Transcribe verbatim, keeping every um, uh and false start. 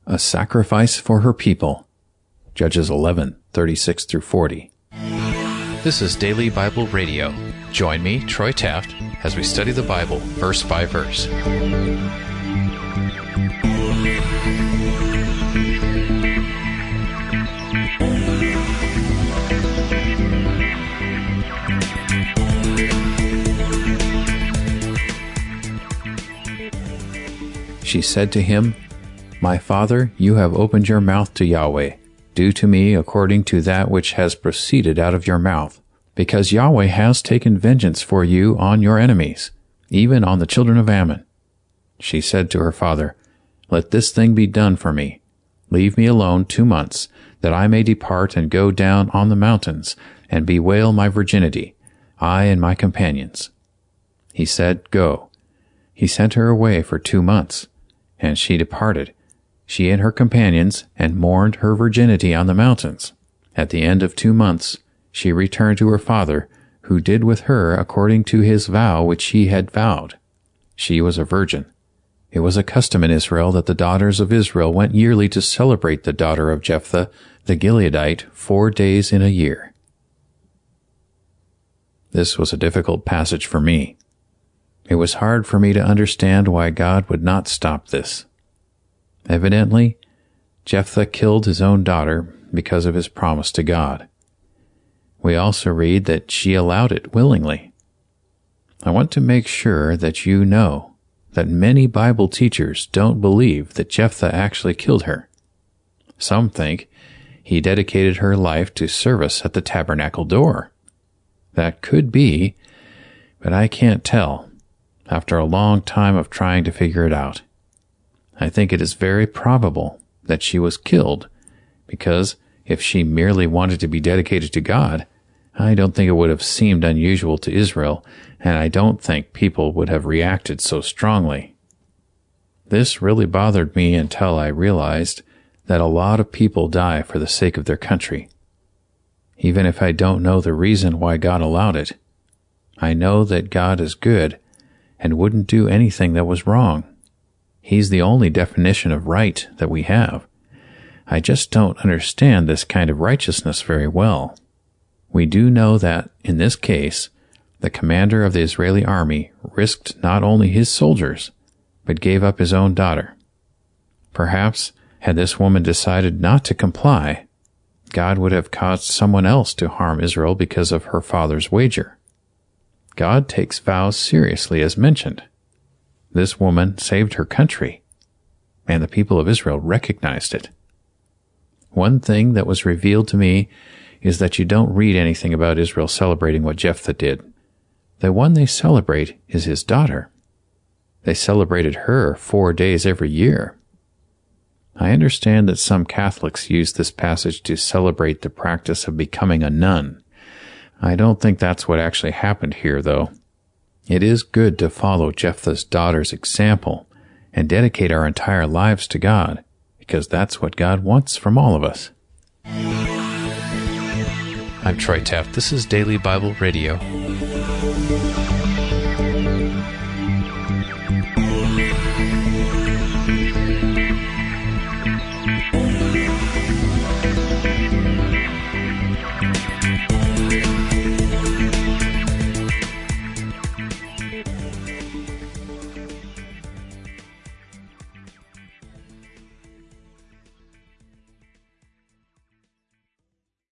a sacrifice for her people. Judges eleven, thirty-six through forty. This is Daily Bible Radio. Join me, Troy Taft, as we study the Bible verse by verse. She said to him, "My father, you have opened your mouth to Yahweh. Do to me according to that which has proceeded out of your mouth, because Yahweh has taken vengeance for you on your enemies, even on the children of Ammon." She said to her father, "Let this thing be done for me. Leave me alone two months, that I may depart and go down on the mountains, and bewail my virginity, I and my companions." He said, "Go." He sent her away for two months. And she departed, she and her companions, and mourned her virginity on the mountains. At the end of two months, she returned to her father, who did with her according to his vow which he had vowed. She was a virgin. It was a custom in Israel that the daughters of Israel went yearly to celebrate the daughter of Jephthah, the Gileadite, four days in a year. This was a difficult passage for me. It was hard for me to understand why God would not stop this. Evidently, Jephthah killed his own daughter because of his promise to God. We also read that she allowed it willingly. I want to make sure that you know that many Bible teachers don't believe that Jephthah actually killed her. Some think he dedicated her life to service at the tabernacle door. That could be, but I can't tell after a long time of trying to figure it out. I think it is very probable that she was killed, because if she merely wanted to be dedicated to God, I don't think it would have seemed unusual to Israel, and I don't think people would have reacted so strongly. This really bothered me until I realized that a lot of people die for the sake of their country. Even if I don't know the reason why God allowed it, I know that God is good and wouldn't do anything that was wrong. He's the only definition of right that we have. I just don't understand this kind of righteousness very well. We do know that, in this case, the commander of the Israeli army risked not only his soldiers, but gave up his own daughter. Perhaps, had this woman decided not to comply, God would have caused someone else to harm Israel because of her father's wager. God takes vows seriously, as mentioned. This woman saved her country, and the people of Israel recognized it. One thing that was revealed to me is that you don't read anything about Israel celebrating what Jephthah did. The one they celebrate is his daughter. They celebrated her four days every year. I understand that some Catholics use this passage to celebrate the practice of becoming a nun. I don't think that's what actually happened here, though. It is good to follow Jephthah's daughter's example and dedicate our entire lives to God, because that's what God wants from all of us. I'm Troy Taft. This is Daily Bible Radio.